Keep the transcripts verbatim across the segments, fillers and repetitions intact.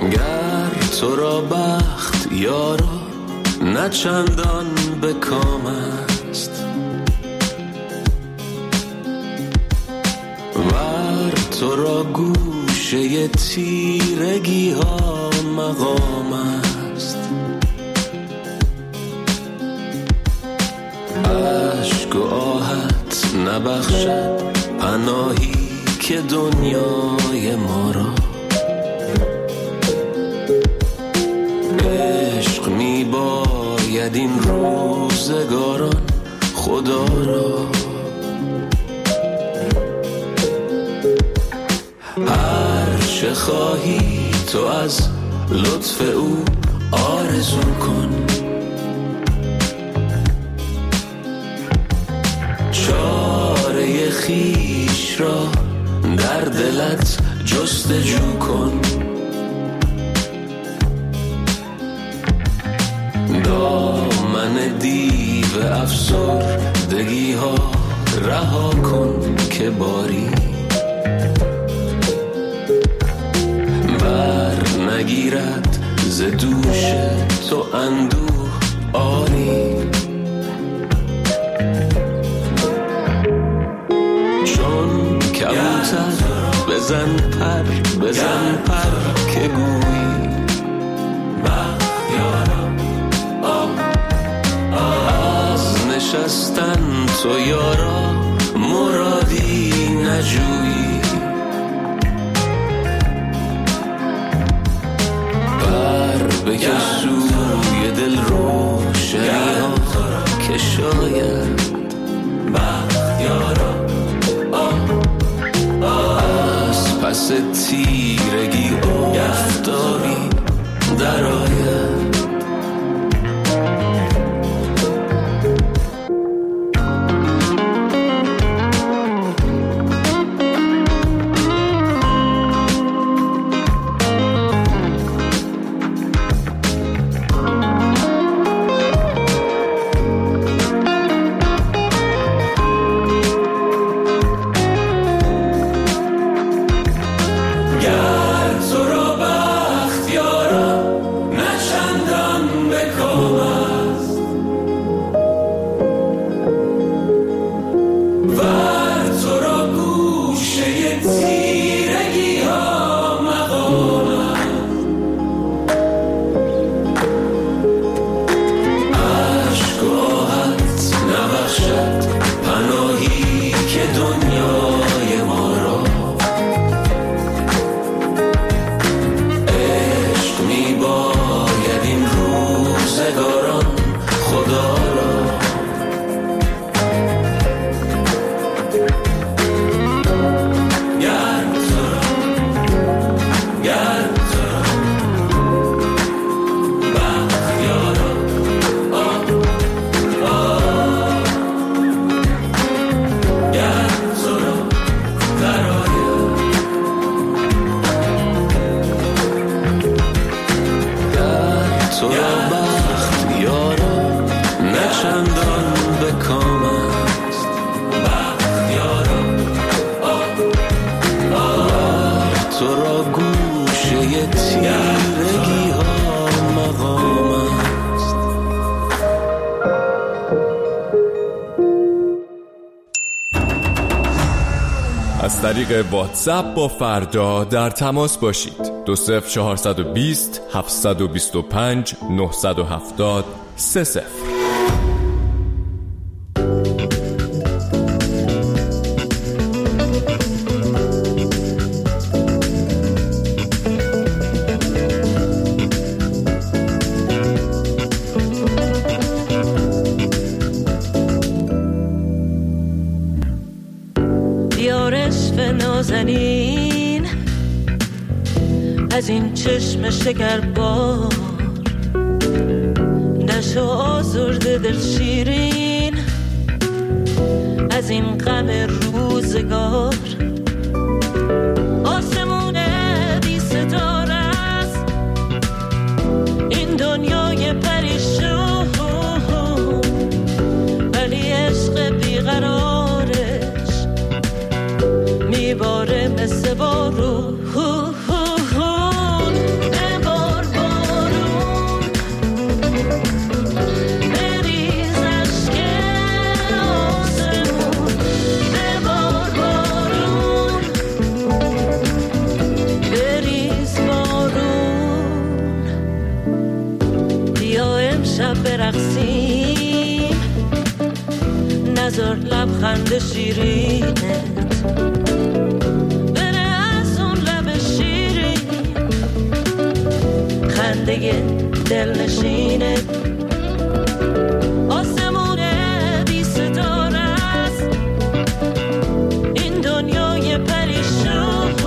گر تو را بخت یارا نه چندان به کام است، ور تو را گوشه تیرگی ها مقام است. عشق و آهت نبخشد پناهی که دنیای ما را، عشق می باید این روزگاران خدا را. هر چه خواهی تو از لطف او آرزو کن، چاره خویش را در دلت جستجو کن. دامن دیو افسردگی ها رها کن که باری بر نگیرد ز دوش تو اندوه آری. چون کبوتر بزن پر بزن پر که گویی بختیارم از نشستن تو یارا مرادی نجویی. بر بکش سوی دل روشنی ها که شاید بختیارم از پس تیرگی افتابی در آید. از طریق واتساپ با فردا در تماس باشید. دو صفر چهارصد و بیست هفتصد و بیست و پنج نهصد و هفتاد سه صفر. نازنین از این چشم شکربار، نشو آزرده دل شیرین از این غم روزگار. آسمون بی ستاره است این دنیای پریشون، ولی عشق بیقرارش میباره مثل بارون. خنده شیرینت بره از اون لب شیرین خنده دل نشینت آسمون بی ستاره است این دنیای پریشون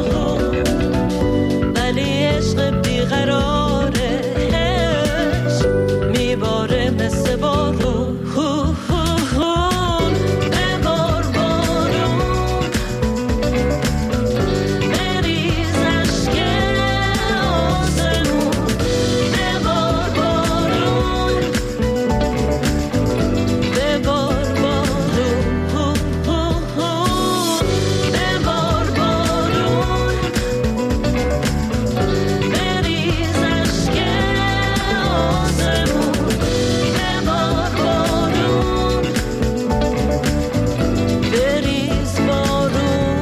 ولی عشق بیقرارش میباره مثل بارون ببار بارون بریز عشق آسمون ببار بارون ببار بارون ببار بارون بریز عشق آسمون ببار بارون بریز بارون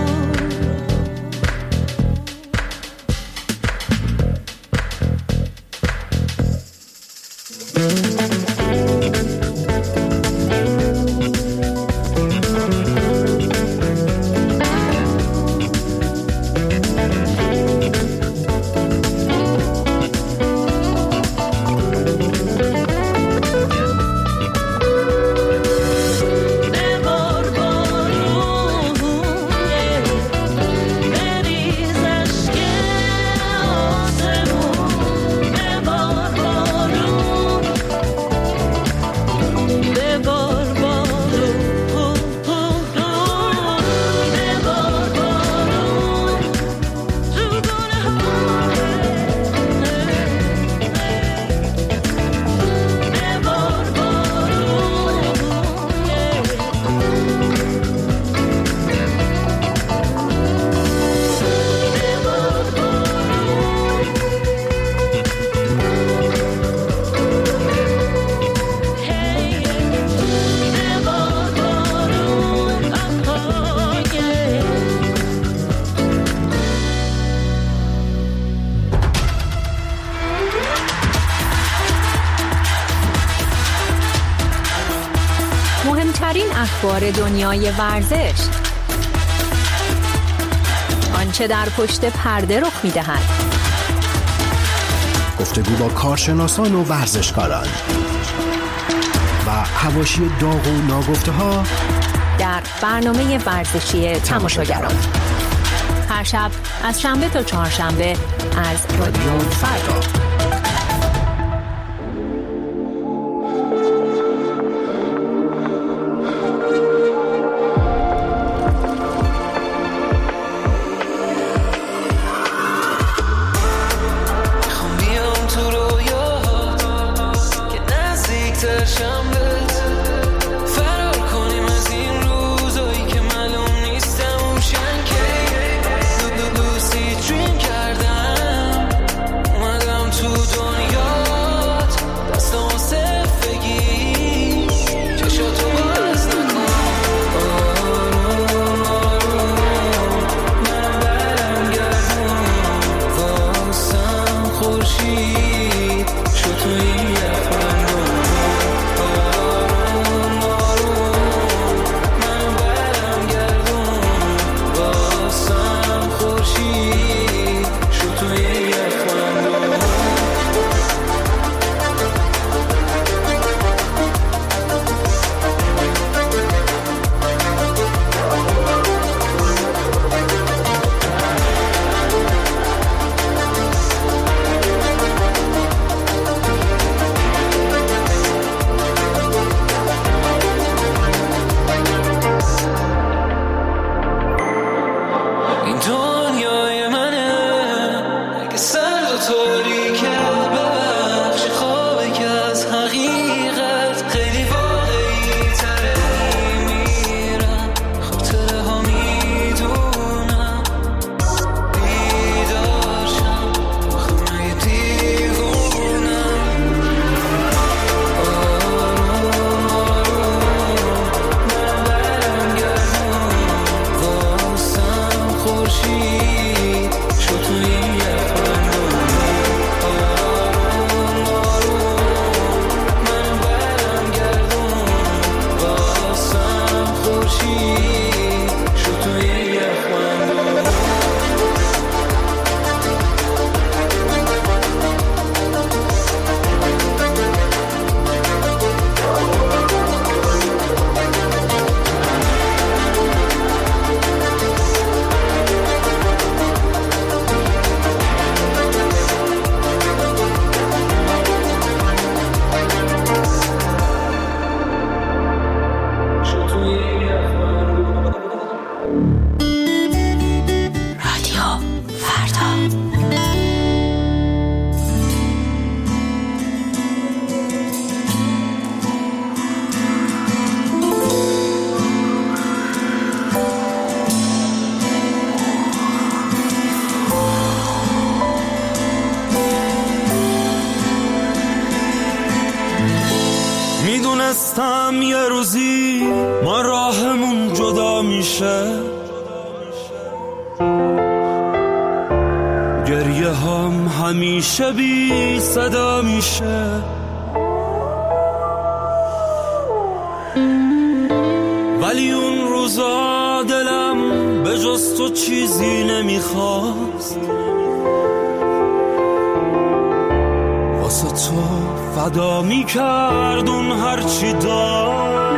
ببار بارون بریز عشق آسمون ببار بارون ببار بارون ببار بارون تو گونه ها ببار بارون مهمترین اخبار دنیای ورزش، آنچه در پشت پرده رخ می‌دهد، گفتگو با کارشناسان و ورزشکاران و حواشی داغ و ناگفته ها در برنامه ورزشی تماشاگران هر شب از شنبه تا چهارشنبه از رادیو فردا. میخوام بیام تو رویاهات که نزدیکتر شم بهت فرار کنیم از این روزایی که معلوم نیستم روشن که دو دو دوستی دریم کردم اومدم تو دنیات دستم صرف بگی چشاتو باز نکن آروم آروم منو برم گردون واسم خورشید شد تو این یخبندون آروم آروم منو برم گردون واسم خورشید شد تو این یخبندون میدونستم یه روزی ما راهمون جدا میشه، گریه هم همیشه بی صدا میشه، ولی اون روزا دلم به جز تو چیزی نمیخواست، واسه تو فدا میکرد اون هرچی داشت.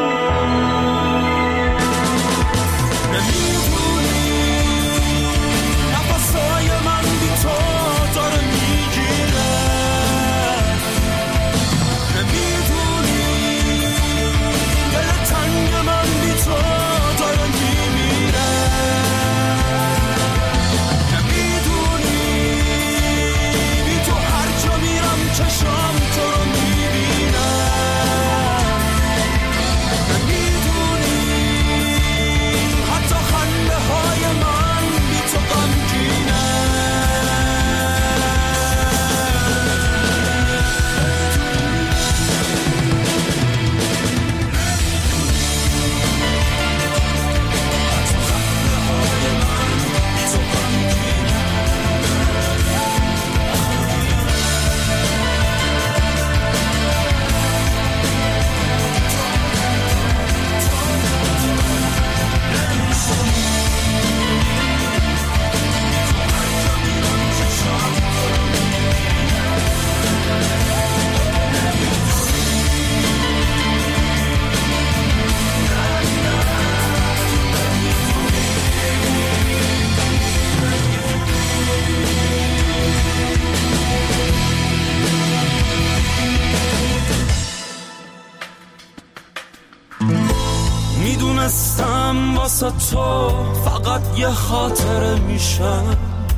میدونستم واسه تو فقط یه خاطره میشم،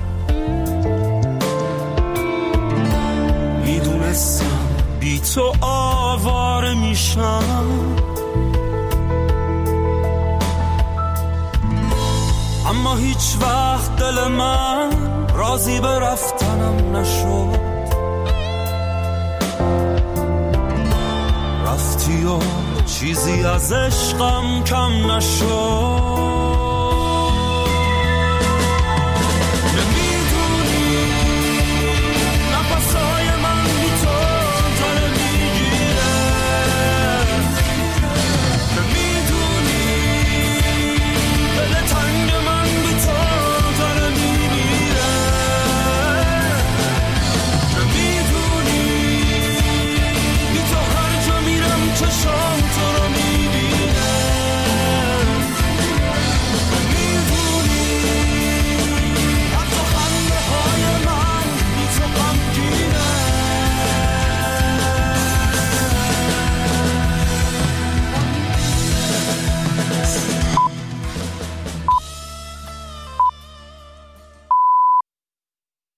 میدونستم بی تو آواره میشم، اما هیچ وقت دل من راضی به رفتنم نشد، رفتی و چیزی از عشقم کم نشد.